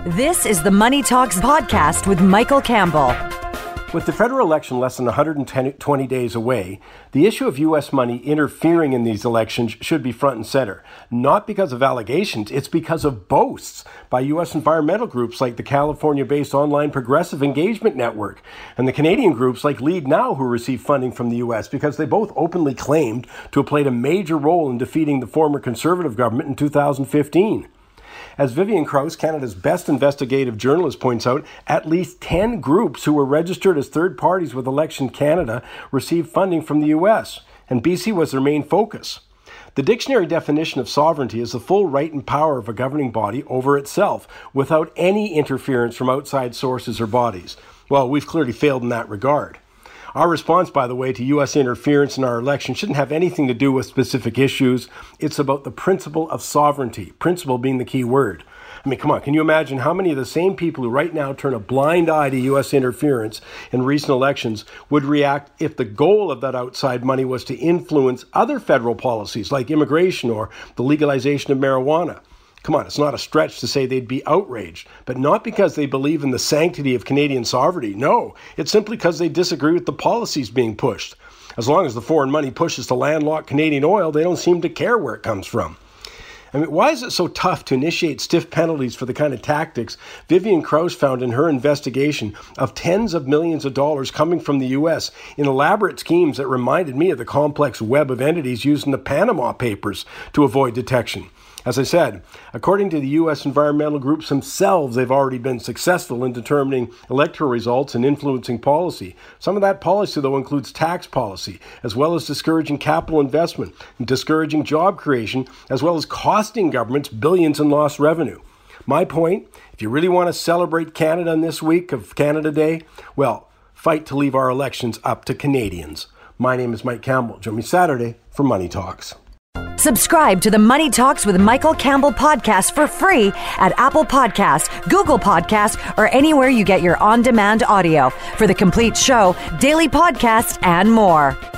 This is the Money Talks podcast with Michael Campbell. With the federal election less than 120 days away, the issue of U.S. money interfering in these elections should be front and center. Not because of allegations, it's because of boasts by U.S. environmental groups like the California-based online Progressive Engagement Network and the Canadian groups like Lead Now, who receive funding from the U.S. because they both openly claimed to have played a major role in defeating the former Conservative government in 2015. As Vivian Krause, Canada's best investigative journalist, points out, at least 10 groups who were registered as third parties with Election Canada received funding from the U.S., and BC was their main focus. The dictionary definition of sovereignty is the full right and power of a governing body over itself, without any interference from outside sources or bodies. Well, we've clearly failed in that regard. Our response, by the way, to U.S. interference in our election shouldn't have anything to do with specific issues. It's about the principle of sovereignty, principle being the key word. I mean, come on, can you imagine how many of the same people who right now turn a blind eye to U.S. interference in recent elections would react if the goal of that outside money was to influence other federal policies like immigration or the legalization of marijuana? Come on, it's not a stretch to say they'd be outraged, but not because they believe in the sanctity of Canadian sovereignty. No, it's simply because they disagree with the policies being pushed. As long as the foreign money pushes to landlocked Canadian oil, they don't seem to care where it comes from. I mean, why is it so tough to initiate stiff penalties for the kind of tactics Vivian Krause found in her investigation of tens of millions of dollars coming from the U.S. in elaborate schemes that reminded me of the complex web of entities used in the Panama Papers to avoid detection? As I said, according to the U.S. environmental groups themselves, they've already been successful in determining electoral results and influencing policy. Some of that policy, though, includes tax policy, as well as discouraging capital investment and discouraging job creation, as well as costing governments billions in lost revenue. My point, if you really want to celebrate Canada in this week of Canada Day, well, fight to leave our elections up to Canadians. My name is Mike Campbell. Join me Saturday for Money Talks. Subscribe to the Money Talks with Michael Campbell podcast for free at Apple Podcasts, Google Podcasts, or anywhere you get your on-demand audio. For the complete show, daily podcasts, and more.